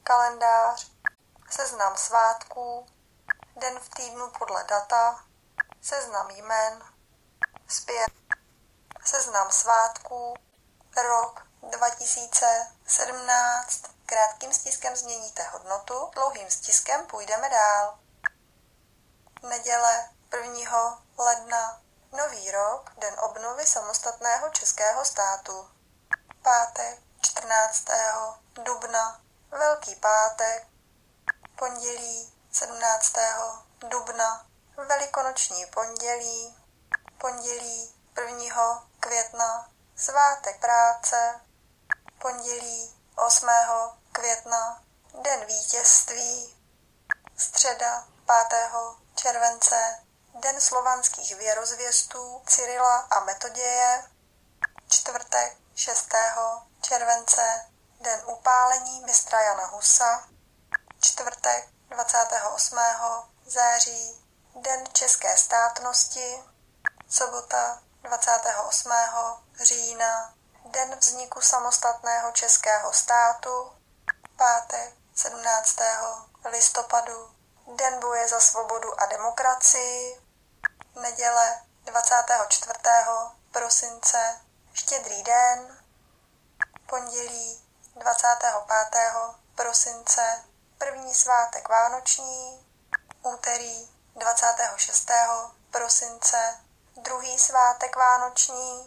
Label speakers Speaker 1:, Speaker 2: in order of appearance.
Speaker 1: kalendář, seznam svátků, den v týdnu podle data, seznam jmen, zpět, seznam svátků, rok 2017, krátkým stiskem změníte hodnotu, dlouhým stiskem půjdeme dál. Neděle 1. ledna, nový rok, den obnovy samostatného českého státu. Pátek 14. dubna, Velký pátek. Pondělí 17. dubna, Velikonoční pondělí. Pondělí 1. května, svátek práce. Pondělí 8. května, den vítězství. Středa 5. července, den slovanských věrozvěstů Cyrila a Metoděje. Čtvrtek 6. července, den upálení mistra Jana Husa. Čtvrtek 28. září, den české státnosti. Sobota 28. října, den vzniku samostatného českého státu. Pátek 17. listopadu, den boje za svobodu a demokracii. Neděle 24. prosince, Štědrý den. Pondělí 25. prosince, první svátek vánoční. Úterý 26. prosince, druhý svátek vánoční.